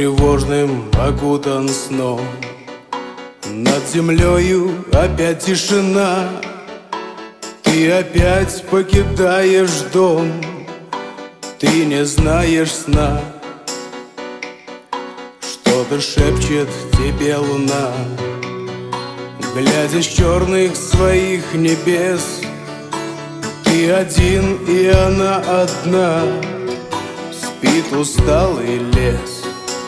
тревожным окутан сном. Над землею опять тишина. Ты опять покидаешь дом. Ты не знаешь сна. Что-то шепчет тебе луна, глядя с черных своих небес. Ты один, и она одна. Спит усталый лес.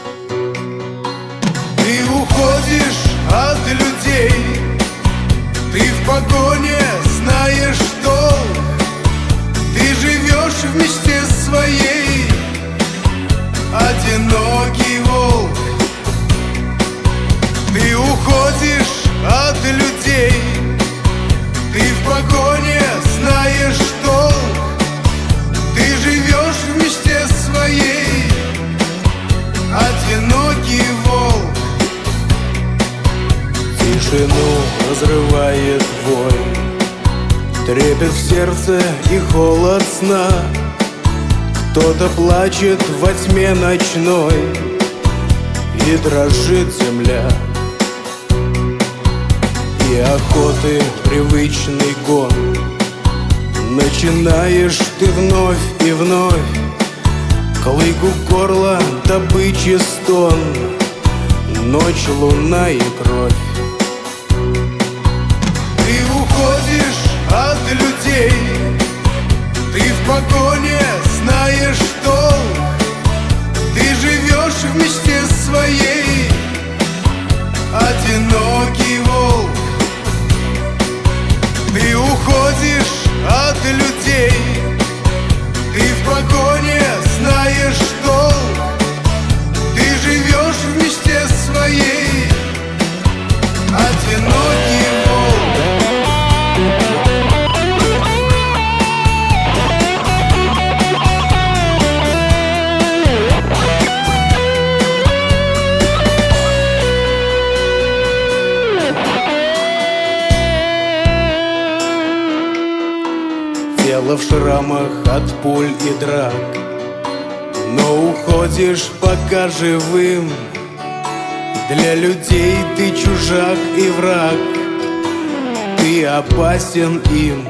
Ты уходишь от людей. Ты в погоне знаешь долг. Ты живешь в мечте своей, одинокий волк. Ты уходишь от людей. Ты в погоне знаешь долг. Ты живешь в мечте своей, одинокий волк. Тишину разрывает вой, трепет в сердце и холод сна. Кто-то плачет во тьме ночной, и дрожит земля. И охоты привычный гон. Начинаешь ты вновь и вновь. Клык у горла, добычи стон. Ночь, луна и кровь. Ты уходишь от людей. Ты в погоне знаешь долг. Ты живешь в мечте своей, одинокий волк. Ты уходишь от людей. Ты в погоне знаешь долг. Ты живешь в мечте своей, одинокий волк. Тело в шрамах от пуль и драк, но уходишь пока живым. Для людей ты чужак и враг. Ты опасен им.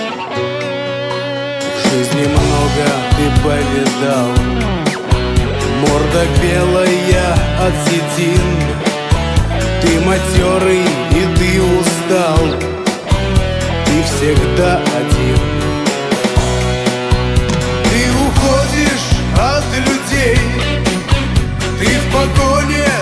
В жизни много ты повидал. Морда белая от седин. Ты матерый и ты устал. Ты всегда один. Ты уходишь от людей. Ты в погоне